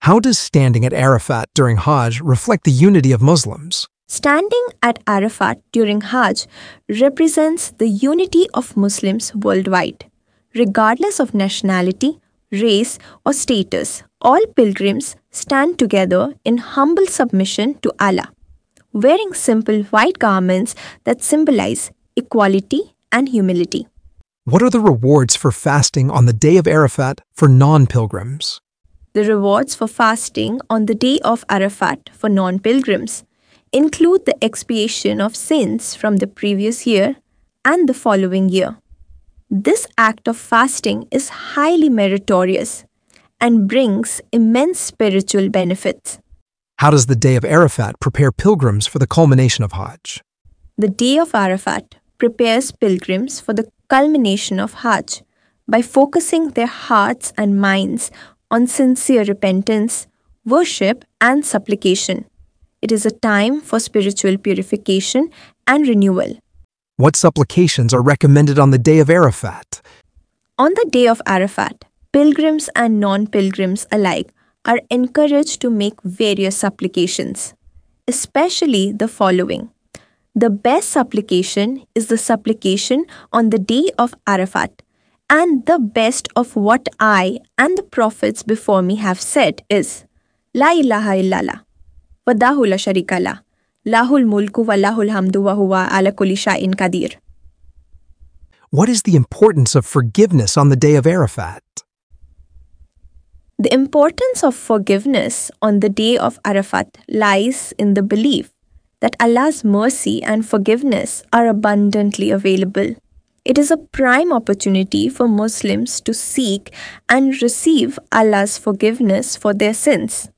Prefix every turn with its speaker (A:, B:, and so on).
A: How does standing at Arafat during Hajj reflect the unity of Muslims?
B: Standing at Arafat during Hajj represents the unity of Muslims worldwide. Regardless of nationality, race, or status, all pilgrims stand together in humble submission to Allah, wearing simple white garments that symbolize equality and humility.
A: What are the rewards for fasting on the day of Arafat for non-pilgrims?
B: The rewards for fasting on the day of Arafat for non-pilgrims include the expiation of sins from the previous year and the following year. This act of fasting is highly meritorious and brings immense spiritual benefits.
A: How does the day of Arafat prepare pilgrims for the culmination of Hajj?
B: The day of Arafat prepares pilgrims for the culmination of Hajj by focusing their hearts and minds on sincere repentance, worship, and supplication. It is a time for spiritual purification and renewal.
A: What supplications are recommended on the day of Arafat?
B: On the day of Arafat, pilgrims and non-pilgrims alike are encouraged to make various supplications, especially the following. The best supplication is the supplication on the day of Arafat, and the best of what I and the prophets before me have said is, La ilaha illallah, wadahu la sharika lah, lahul mulku wa lahul hamdu wa huwa ala kulli shay'in qadir.
A: What is the importance of forgiveness on the day of Arafat?
B: The importance of forgiveness on the day of Arafat lies in the belief that Allah's mercy and forgiveness are abundantly available. It is a prime opportunity for Muslims to seek and receive Allah's forgiveness for their sins.